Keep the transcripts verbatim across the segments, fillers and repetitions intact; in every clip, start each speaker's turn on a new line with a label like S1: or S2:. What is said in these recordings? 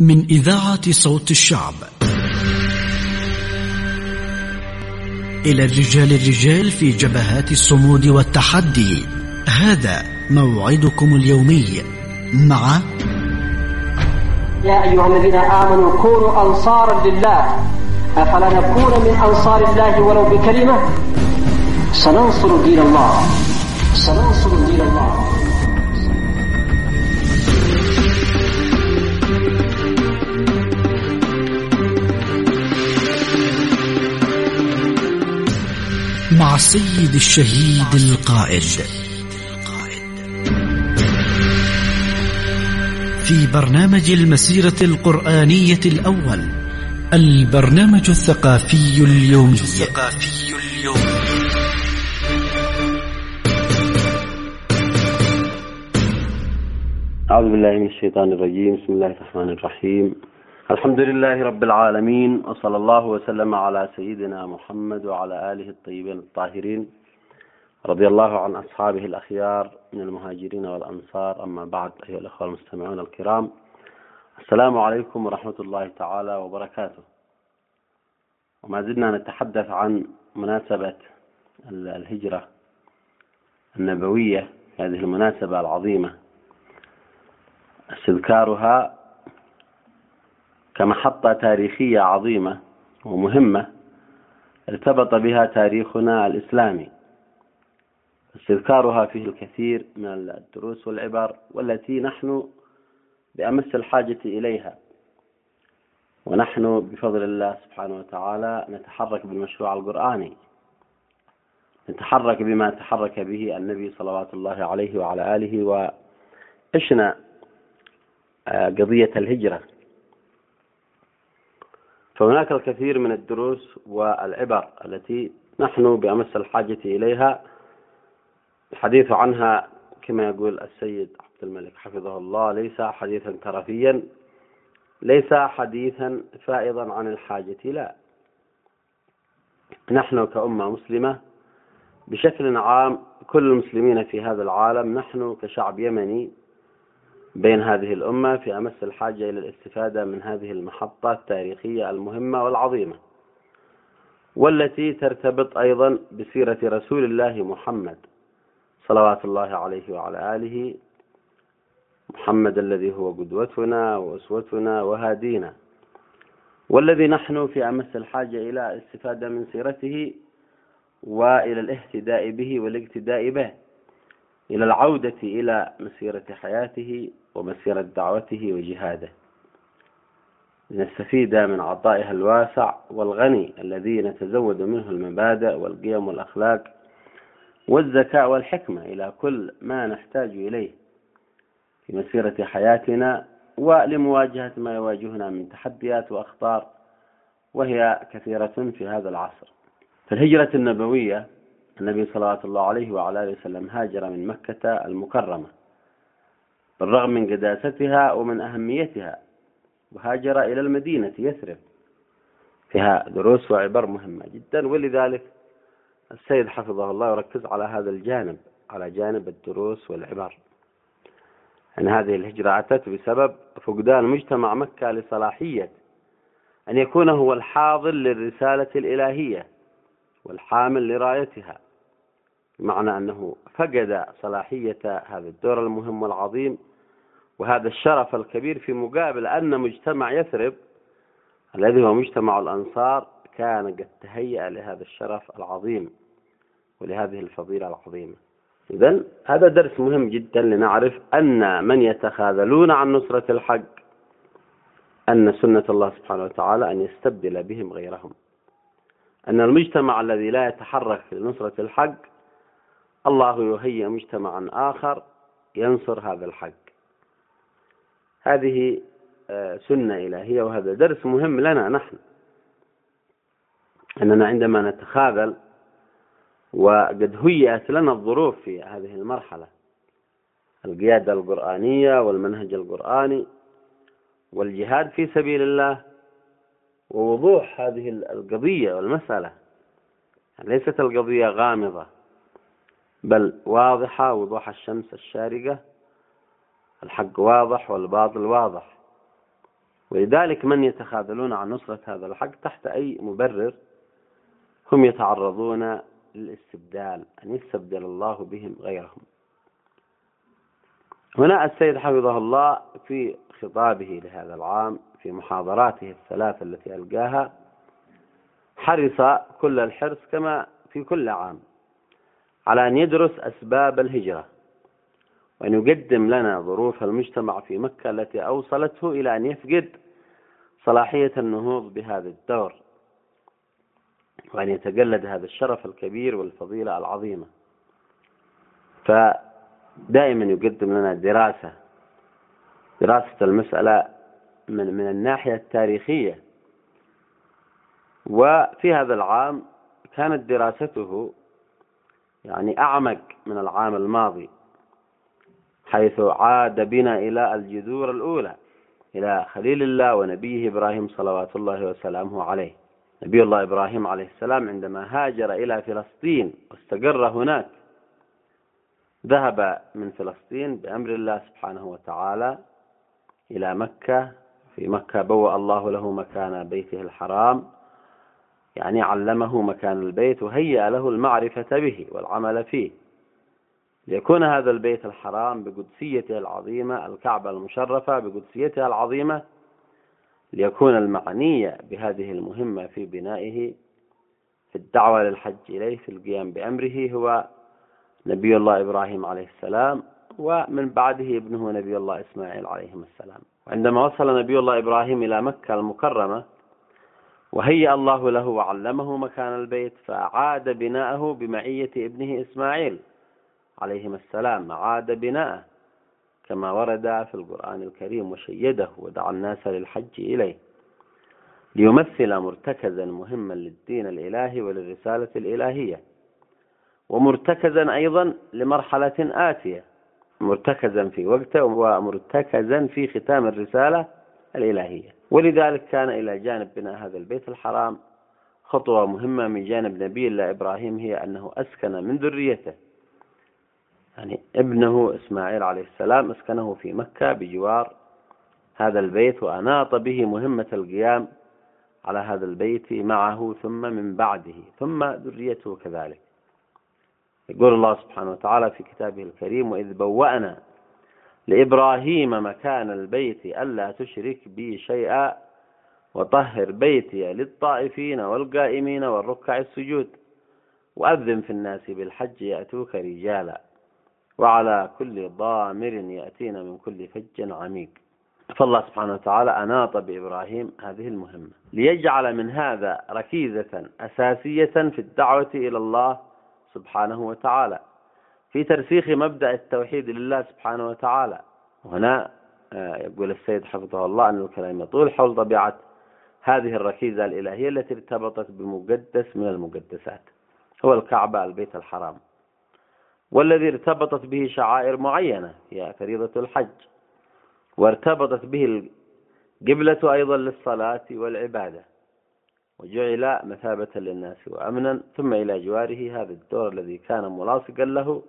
S1: من إذاعة صوت الشعب إلى الرجال الرجال في جبهات الصمود والتحدي. هذا موعدكم اليومي مع
S2: يا أيها الذين آمنوا كونوا أنصارا لله أفلا نكون من أنصار الله ولو بكلمة. سننصر دين الله سننصر دين الله.
S1: مع السيد الشهيد القائد في برنامج المسيرة القرآنية الأول، البرنامج الثقافي اليومي. الثقافي اليومي.
S3: أعوذ بالله من الشيطان الرجيم. بسم الله الرحمن الرحيم. الحمد لله رب العالمين، وصلى الله وسلم على سيدنا محمد وعلى آله الطيبين الطاهرين، رضي الله عن أصحابه الأخيار من المهاجرين والأنصار. أما بعد، أيها الأخوة المستمعون الكرام، السلام عليكم ورحمة الله تعالى وبركاته. وما زلنا نتحدث عن مناسبة الهجرة النبوية، هذه المناسبة العظيمة، استذكارها كمحطة تاريخية عظيمة ومهمة ارتبط بها تاريخنا الإسلامي. استذكارها فيه الكثير من الدروس والعبر، والتي نحن بأمس الحاجة إليها، ونحن بفضل الله سبحانه وتعالى نتحرك بالمشروع القرآني، نتحرك بما تحرك به النبي صلوات الله عليه وعلى آله، وعشنا قضية الهجرة. فهناك الكثير من الدروس والعبر التي نحن بأمس الحاجة إليها. الحديث عنها كما يقول السيد عبد الملك حفظه الله ليس حديثا ترفيا، ليس حديثا فائضا عن الحاجة، لا، نحن كأمة مسلمة بشكل عام، كل المسلمين في هذا العالم، نحن كشعب يمني بين هذه الأمة في أمس الحاجة إلى الاستفادة من هذه المحطة التاريخية المهمة والعظيمة، والتي ترتبط أيضا بسيرة رسول الله محمد صلوات الله عليه وعلى آله، محمد الذي هو قدوتنا وأسوتنا وهادينا، والذي نحن في أمس الحاجة إلى الاستفادة من سيرته وإلى الاهتداء به والاقتداء به، إلى العودة إلى مسيرة حياته ومسيرة دعوته وجهاده، نستفيد من عطائها الواسع والغني الذي نتزود منه المبادئ والقيم والأخلاق والذكاء والحكمة إلى كل ما نحتاج إليه في مسيرة حياتنا، ولمواجهة ما يواجهنا من تحديات وأخطار، وهي كثيرة في هذا العصر. في الهجرة النبوية، النبي صلى الله عليه وعلى آله وسلم هاجر من مكة المكرمة بالرغم من قداستها ومن أهميتها، وهاجر إلى المدينة يثرب، فيها دروس وعبر مهمة جدا. ولذلك السيد حفظه الله يركز على هذا الجانب، على جانب الدروس والعبر. أن هذه الهجرة أتت بسبب فقدان مجتمع مكة لصلاحية أن يكون هو الحاضر للرسالة الإلهية والحامل لرايتها، بمعنى أنه فقد صلاحية هذا الدور المهم والعظيم وهذا الشرف الكبير، في مقابل أن مجتمع يثرب الذي هو مجتمع الأنصار كان قد تهيأ لهذا الشرف العظيم ولهذه الفضيلة العظيمة. إذن هذا درس مهم جدا لنعرف أن من يتخاذلون عن نصرة الحق، أن سنة الله سبحانه وتعالى أن يستبدل بهم غيرهم، أن المجتمع الذي لا يتحرك لنصرة الحق الله يهيئ مجتمعا آخر ينصر هذا الحق. هذه سنة إلهية، وهذا درس مهم لنا نحن، أننا عندما نتخاذل وقد هيئت لنا الظروف في هذه المرحلة، القيادة القرآنية والمنهج القرآني والجهاد في سبيل الله ووضوح هذه القضية والمسألة، ليست القضية غامضة بل واضحة وضوح الشمس الشارقة، الحق واضح والباطل واضح. ولذلك من يتخاذلون عن نصرة هذا الحق تحت أي مبرر هم يتعرضون للاستبدال، أن يستبدل الله بهم غيرهم. هنا السيد حفظه الله في خطابه لهذا العام في محاضراته الثلاث التي ألقاها حرص كل الحرص كما في كل عام على أن يدرس أسباب الهجرة، وأن يقدم لنا ظروف المجتمع في مكة التي أوصلته إلى أن يفقد صلاحية النهوض بهذا الدور، وأن يتجلد هذا الشرف الكبير والفضيلة العظيمة. فدائما يقدم لنا دراسة دراسة المسألة من من الناحية التاريخية. وفي هذا العام كانت دراسته يعني أعمق من العام الماضي، حيث عاد بنا إلى الجذور الأولى، إلى خليل الله ونبيه إبراهيم صلوات الله وسلامه عليه. نبي الله إبراهيم عليه السلام عندما هاجر إلى فلسطين واستقر هناك، ذهب من فلسطين بأمر الله سبحانه وتعالى إلى مكة. في مكة بوأ الله له مكان بيته الحرام، يعني علمه مكان البيت وهيأ له المعرفة به والعمل فيه، ليكون هذا البيت الحرام بقدسيته العظيمة، الكعبة المشرفة بقدسيتها العظيمة، ليكون المعنية بهذه المهمة في بنائه في الدعوة للحج إليه في القيام بأمره هو نبي الله إبراهيم عليه السلام، ومن بعده ابنه نبي الله إسماعيل عليهم السلام. وعندما وصل نبي الله إبراهيم إلى مكة المكرمة وهيأ الله له وعلمه مكان البيت، فأعاد بناءه بمعية ابنه إسماعيل عليهم السلام، أعاد بناءه كما ورد في القرآن الكريم وشيده ودعا الناس للحج إليه، ليمثل مرتكزا مهما للدين الإلهي وللرسالة الإلهية، ومرتكزا أيضا لمرحلة آتية، مرتكزا في وقته ومرتكزا في ختام الرسالة الإلهية. ولذلك كان إلى جانب بناء هذا البيت الحرام خطوة مهمة من جانب نبي الله إبراهيم، هي أنه أسكن من ذريته، يعني ابنه إسماعيل عليه السلام أسكنه في مكة بجوار هذا البيت، وأناط به مهمة القيام على هذا البيت معه ثم من بعده ثم ذريته كذلك. يقول الله سبحانه وتعالى في كتابه الكريم: وإذ بوأنا لإبراهيم مكان البيت ألا تشرك بي شيئا وطهر بيتي للطائفين والقائمين والركع السجود وأذن في الناس بالحج يأتوك رجالا وعلى كل ضامر يأتين من كل فج عميق. فالله سبحانه وتعالى أناط بإبراهيم هذه المهمة ليجعل من هذا ركيزة أساسية في الدعوة إلى الله سبحانه وتعالى، في ترسيخ مبدأ التوحيد لله سبحانه وتعالى. وهنا يقول السيد حفظه الله أن الكلام يطول حول طبيعة هذه الركيزة الإلهية التي ارتبطت بمقدس من المقدسات، هو الكعبة البيت الحرام، والذي ارتبطت به شعائر معينة هي فريضة الحج، وارتبطت به القبلة أيضا للصلاة والعبادة، وجعل مثابة للناس وأمنا. ثم إلى جواره هذا الدور الذي كان ملاصقا له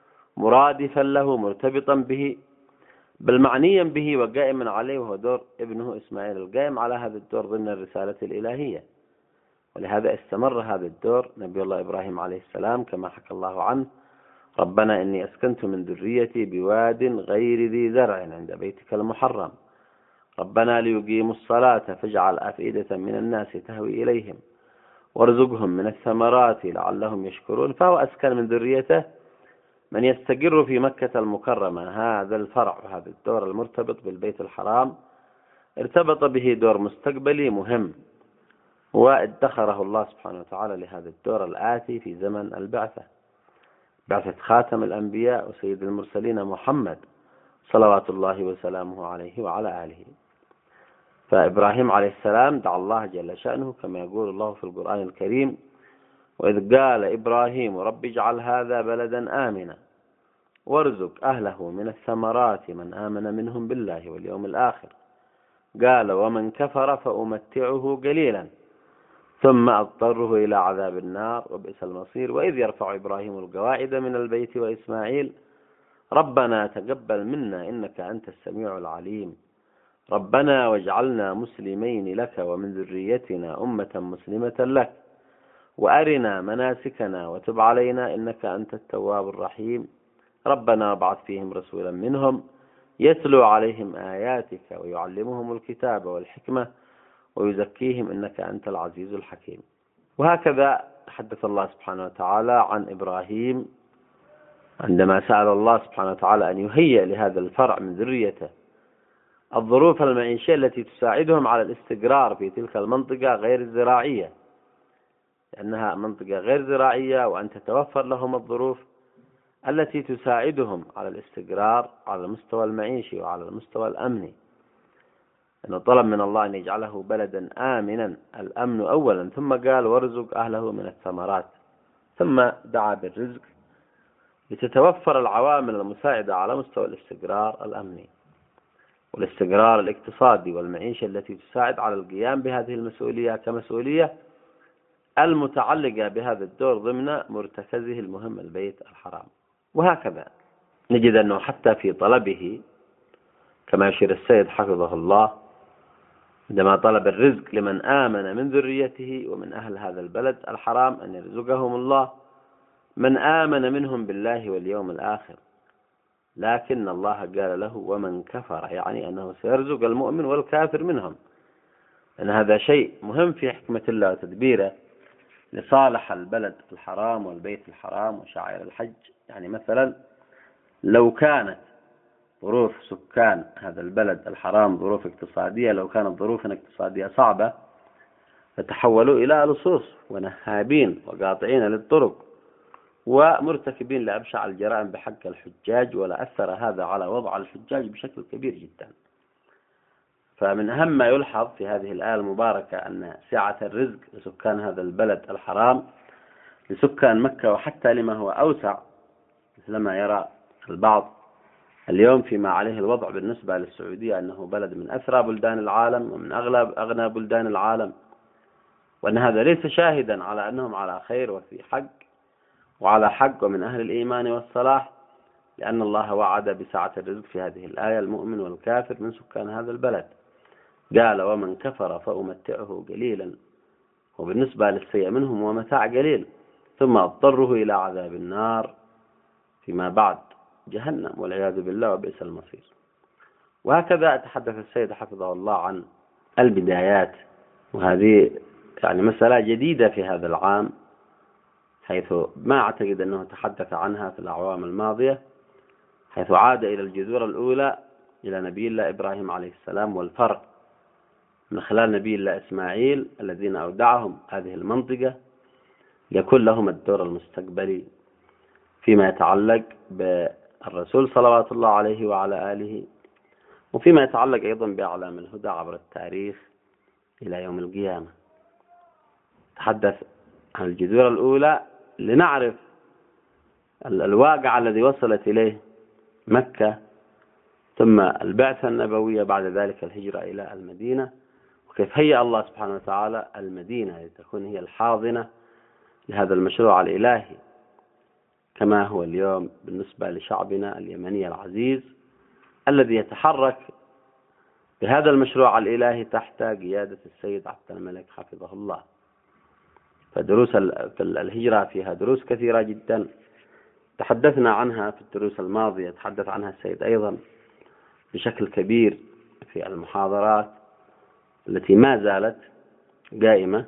S3: مرادفا له مرتبطا به بل معنيا به وقائما عليه، وهو دور ابنه إسماعيل القائم على هذا الدور ضمن الرسالة الإلهية. ولهذا استمر هذا الدور نبي الله إبراهيم عليه السلام كما حكى الله عنه: ربنا إني أسكنت من ذريتي بواد غير ذي زرع عند بيتك المحرم ربنا ليقيموا الصلاة فاجعل أفئدة من الناس تهوي إليهم وارزقهم من الثمرات لعلهم يشكرون. فهو أسكن من ذريته من يستقر في مكة المكرمة. هذا الفرع وهذا الدور المرتبط بالبيت الحرام ارتبط به دور مستقبلي مهم، وادخره الله سبحانه وتعالى لهذا الدور الآتي في زمن البعثة، بعثة خاتم الأنبياء وسيد المرسلين محمد صلوات الله وسلامه عليه وعلى آله. فإبراهيم عليه السلام دعا الله جل شأنه كما يقول الله في القرآن الكريم: وإذ قال إبراهيم رب اجعل هذا بلدا آمنا وارزق أهله من الثمرات من آمن منهم بالله واليوم الآخر قال ومن كفر فأمتعه قليلا ثم أضطره إلى عذاب النار وبئس المصير. وإذ يرفع إبراهيم القواعد من البيت وإسماعيل ربنا تقبل منا إنك أنت السميع العليم ربنا واجعلنا مسلمين لك ومن ذريتنا أمة مسلمة لك وأرنا مناسكنا وتب علينا إنك أنت التواب الرحيم ربنا وابعث فيهم رسولا منهم يتلو عليهم آياتك ويعلمهم الكتاب والحكمة ويزكيهم إنك أنت العزيز الحكيم. وهكذا حدث الله سبحانه وتعالى عن إبراهيم عندما سأل الله سبحانه وتعالى أن يهيئ لهذا الفرع من ذريته الظروف المعيشية التي تساعدهم على الاستقرار في تلك المنطقة غير الزراعية، لأنها منطقة غير زراعية، وأن تتوفر لهم الظروف التي تساعدهم على الاستقرار على المستوى المعيشي وعلى المستوى الأمني. أنه طلب من الله أن يجعله بلدا آمنا، الأمن أولا، ثم قال وارزق أهله من الثمرات، ثم دعا بالرزق لتتوفر العوامل المساعدة على مستوى الاستقرار الأمني والاستقرار الاقتصادي والمعيشة التي تساعد على القيام بهذه المسؤولية كمسؤولية المتعلقة بهذا الدور ضمن مرتكزه المهم البيت الحرام. وهكذا نجد أنه حتى في طلبه كما يشير السيد حفظه الله عندما طلب الرزق لمن آمن من ذريته ومن أهل هذا البلد الحرام أن يرزقهم الله من آمن منهم بالله واليوم الآخر، لكن الله قال له ومن كفر، يعني أنه سيرزق المؤمن والكافر منهم، أن هذا شيء مهم في حكمة الله وتدبيره لصالح البلد الحرام والبيت الحرام وشعائر الحج. يعني مثلا لو كانت ظروف سكان هذا البلد الحرام ظروف اقتصادية، لو كانت ظروف اقتصادية صعبة فتحولوا إلى لصوص ونهابين وقاطعين للطرق ومرتكبين لأبشع الجرائم بحق الحجاج، ولا أثر هذا على وضع الحجاج بشكل كبير جدا. فمن أهم ما يلحظ في هذه الآية المباركة أن سعة الرزق لسكان هذا البلد الحرام لسكان مكة، وحتى لما هو أوسع مثلما يرى البعض اليوم فيما عليه الوضع بالنسبة للسعودية أنه بلد من أثرى بلدان العالم ومن أغلب أغنى بلدان العالم، وأن هذا ليس شاهدا على أنهم على خير وفي حق وعلى حق ومن أهل الإيمان والصلاح، لأن الله وعد بسعة الرزق في هذه الآية المؤمن والكافر من سكان هذا البلد. قال ومن كفر فأمتعه قليلا، وبالنسبة للسيء منهم ومتاع قليل، ثم أضطره إلى عذاب النار فيما بعد جهنم والعياذ بالله وبئس المصير. وهكذا تحدث السيد حفظه الله عن البدايات، وهذه يعني مسألة جديدة في هذا العام، حيث ما أعتقد أنه تحدث عنها في الأعوام الماضية، حيث عاد إلى الجذور الأولى إلى نبي الله إبراهيم عليه السلام والفرق من خلال نبي الله إسماعيل الذين أودعهم هذه المنطقة يكون لهم الدور المستقبلي فيما يتعلق بالرسول صلوات الله عليه وعلى آله، وفيما يتعلق أيضا بأعلام الهدى عبر التاريخ إلى يوم القيامة. تحدث عن الجذور الأولى لنعرف الواقع الذي وصلت إليه مكة، ثم البعثة النبوية، بعد ذلك الهجرة إلى المدينة، وكيف هيأ الله سبحانه وتعالى المدينة لتكون هي الحاضنة لهذا المشروع الإلهي، كما هو اليوم بالنسبة لشعبنا اليمني العزيز الذي يتحرك بهذا المشروع الإلهي تحت قيادة السيد عبد الملك حفظه الله. فدروس الهجرة فيها دروس كثيرة جدا تحدثنا عنها في الدروس الماضية، تحدث عنها السيد أيضا بشكل كبير في المحاضرات التي ما زالت قائمة،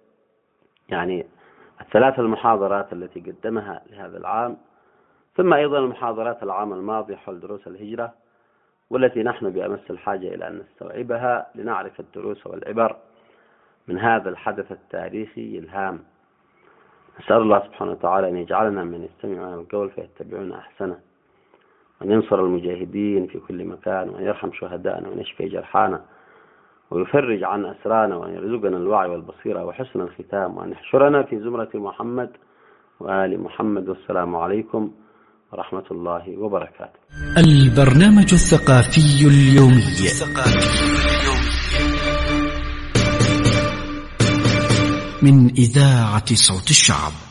S3: يعني الثلاث المحاضرات التي قدمها لهذا العام، ثم أيضا المحاضرات العام الماضي حول دروس الهجرة، والتي نحن بأمس الحاجة إلى أن نستوعبها لنعرف الدروس والعبر من هذا الحدث التاريخي الهام. نسأل الله سبحانه وتعالى أن يجعلنا من يستمعون القول فيتبعون أحسنه، وأن ينصر المجاهدين في كل مكان، وأن يرحم شهداءنا، وأن يشفي جرحانا، ويفرج عن أسرانا، وأن يرزقنا الوعي والبصيرة وحسن الختام، وأن يحشرنا في زمرة محمد وآل محمد. والسلام عليكم ورحمة الله وبركاته.
S1: البرنامج الثقافي اليومي من إذاعة صوت الشعب.